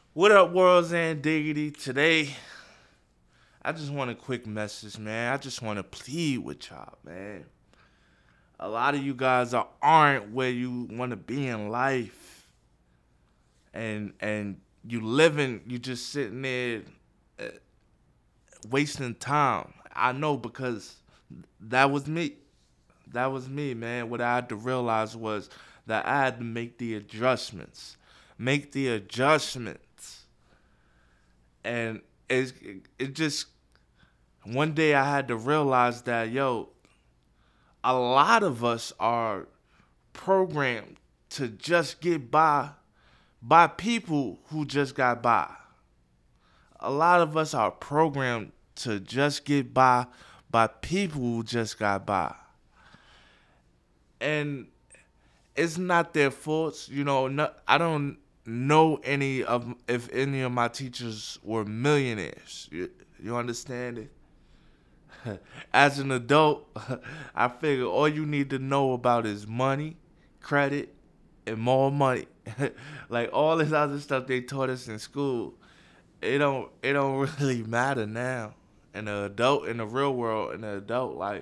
What up, Worlds and Diggity? Today, I just want a quick message, man. I just want to plead with y'all, man. A lot of you guys aren't where you want to be in life, and you just sitting there uh, wasting time. I know because that was me. That was me, man. What I had to realize was that I had to make the adjustments, make the adjustments, and it just one day I had to realize that, a lot of us are programmed to just get by people who just got by. A lot of us are programmed to just get by people who just got by. And it's not their faults. No, I don't know any of if any of my teachers were millionaires. You understand it? As an adult, I figure all you need to know about is money, credit, and more money. Like all this other stuff they taught us in school, it don't really matter now. In the real world, in the adult life,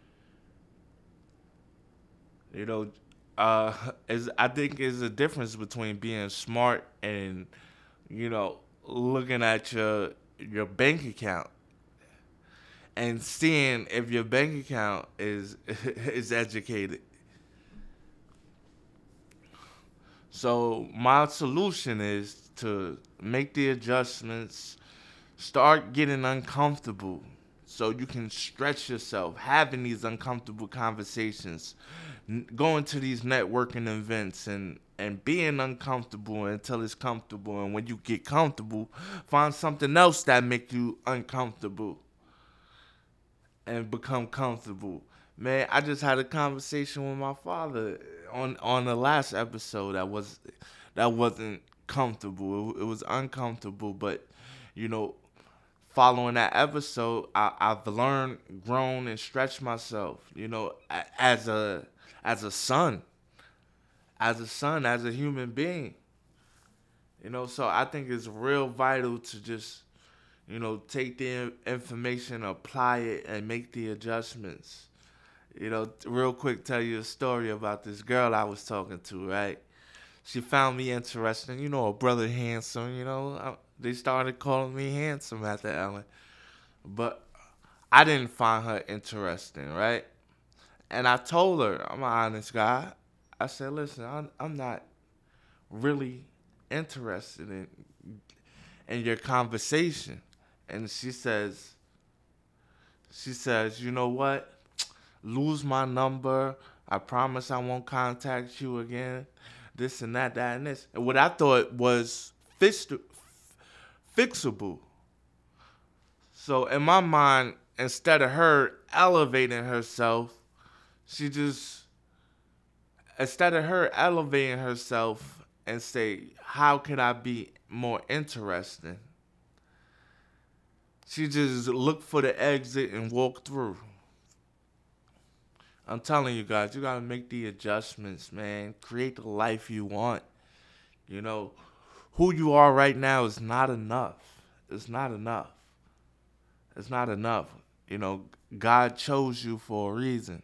you know, uh, is I think is a difference between being smart and looking at your bank account and seeing if your bank account is is educated. So my solution is to make the adjustments, start getting uncomfortable so you can stretch yourself, having these uncomfortable conversations, going to these networking events and being uncomfortable until it's comfortable. And when you get comfortable, find something else that make you uncomfortable and become comfortable. Man, I just had a conversation with my father on the last episode that wasn't comfortable. It was uncomfortable, but you know, following that episode, I've learned, grown, and stretched myself. As a son, as a human being. So I think it's real vital to just take the information, apply it, and make the adjustments. Real quick, tell you a story about this girl I was talking to, right? She found me interesting. A brother handsome, they started calling me handsome after Ellen. But I didn't find her interesting, right? And I told her, I'm an honest guy. I said, listen, I'm not really interested in your conversation. And she says, you know what? Lose my number. I promise I won't contact you again. This and that, and this. And what I thought was fixable. So in my mind, instead of her elevating herself, she just instead of her elevating herself and say, how can I be more interesting? She just looked for the exit and walked through. I'm telling you guys, you gotta make the adjustments, man. Create the life you want. You know, who you are right now is not enough. It's not enough. It's not enough. God chose you for a reason.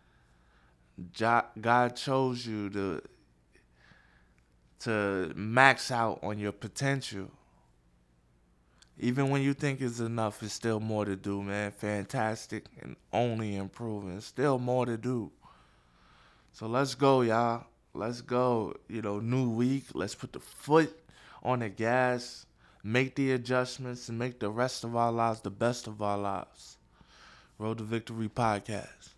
God chose you to max out on your potential. Even when you think it's enough, it's still more to do, man. Fantastic and only improving. Still more to do. So let's go, y'all. Let's go. New week. Let's put the foot on the gas, make the adjustments, and make the rest of our lives the best of our lives. Road to Victory Podcast.